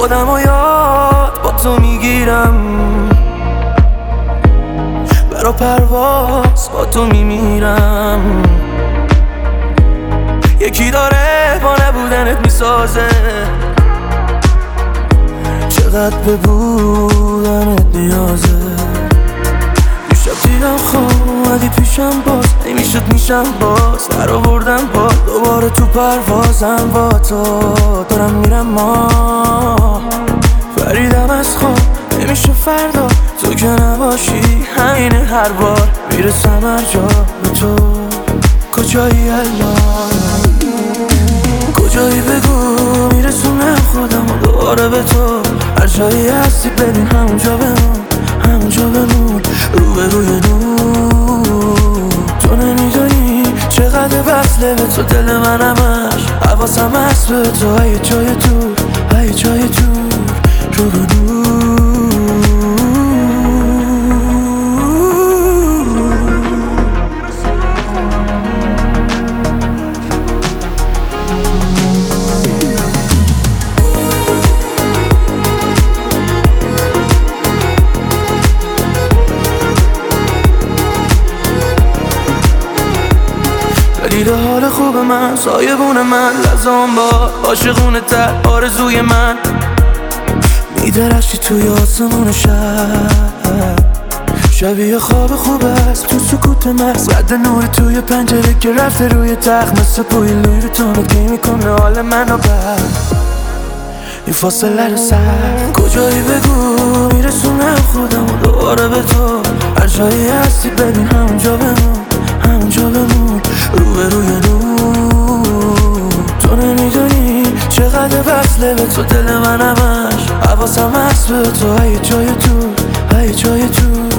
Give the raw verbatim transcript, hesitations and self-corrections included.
خودم و یاد با تو میگیرم، برا پرواز با تو میمیرم. یکی داره با نبودنت میسازه، چقدر به بودنت نیازه. دیشب دیدم خواب اومدی پیشم، باز نمیشد میشم باز در آوردم با دوباره تو پروازم با تو دارم میرم. ما فریدم از خواب نمیشه فردا تو که نباشی، همینه هر بار میرسم هر جا به تو. کجایی الان، کجایی بگو میرسونم خودم و دوباره به تو. هر جایی هستی ببین همونجا بمون، همونجا بمون رو به روی نور. تو نمیدونی چقدر وصله به تو دل من همش، حواسم هست به تو ای جای دور، ای جای دور رو به نور. دیده حال خوب من، سایبون من، لزام با عاشقونه تر آرزوی من. میدرخشی توی آسمون شب، شبیه خواب خوب است تو سکوت مغز. رد نور توی پنجره که رفته روی تخت، مثل بوی لوی رو تونکی میکنه حال منو بر این فاصله رو سر. کجایی بگو میرسونم خودم و دوباره به تو. هر جایی هستی ببین همونجا بمون، همونجا بمون رو به روی نور. تو نمیدونی چقدر وصله به تو دل من همش، حواسم هست به تو ای جای دور، ای جای دور